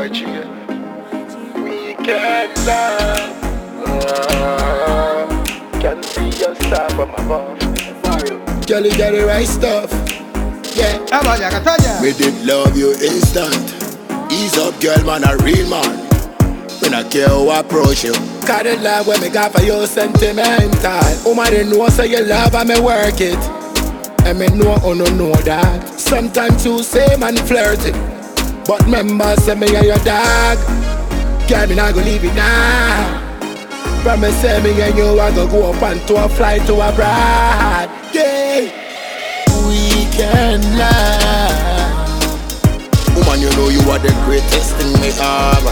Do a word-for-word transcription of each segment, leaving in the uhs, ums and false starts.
Y G. Weekend love. Uh, can see yourself from above. Girl, you got the right stuff. Yeah. Me did love you instant. Ease up, girl, man, a real man. When I care who approach you. Cause the love when me got for you sentimental. Woman, they know say you love and me work it. And me know or no know that. Sometimes you say man flirty, but remember say me and your dog. Girl, me not go leave it now. Promise say me and you I go go up and to a flight to abroad. Yeah. Weekend love. Woman, you know you are the greatest thing me have.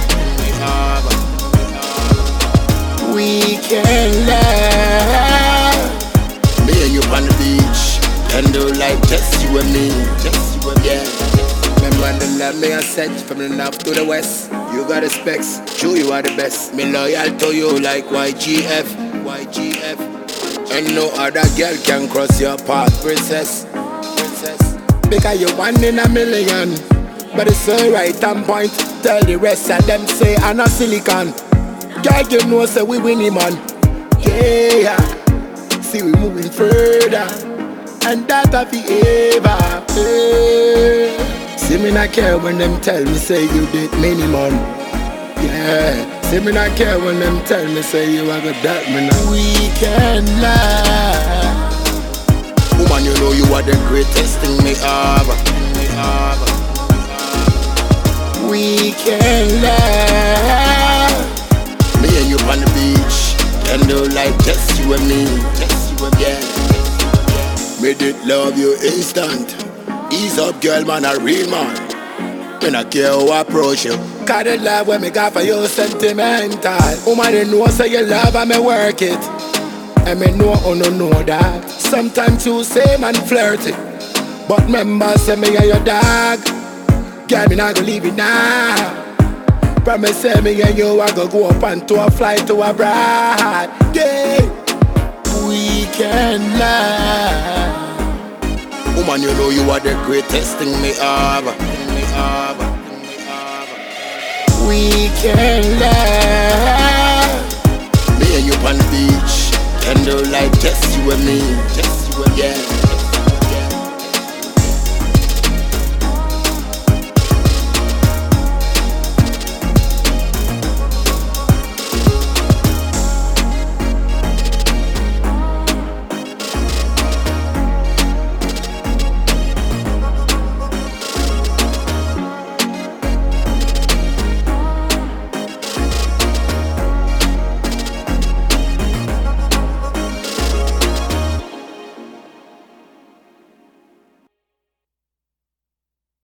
Weekend love. Me and you on the beach, and do like just you and me, just you and me. Yeah. Remember when the love me I said from the north to the west. You got the specs, true you are the best. Me loyal to you like Y G F, Y G F. And no other girl can cross your path, princess, princess. Because you're one in a million. But it's so right on point. Tell the rest of them say I'm not silicon. Girl, you know say we winning man. Yeah, see we moving further, and that I be ever. Yeah. See me not care when them tell me say you did many man. Yeah, see me not care when them tell me say you are good that me now. Weekend love. Woman, you know you are the greatest thing me have. Me have. Weekend love. Me and you on the beach, can do like just you and me, just you and me. Yeah. Me did love you instant. Ease up, girl, man, a real man. Me not care who approach you. Cause the love when me got for you sentimental. Woman, they know say you love and me work it. And me know or no know that. Sometimes you say man flirty, but remember say me and your dog. Girl, me not go leave it now. Promise say me and you I go go up and to a flight to abroad. Yeah. Weekend love. Woman, you know you are the greatest thing me have. Me have. Me have. Weekend love. Me and you on the beach, can do like just you and me. Just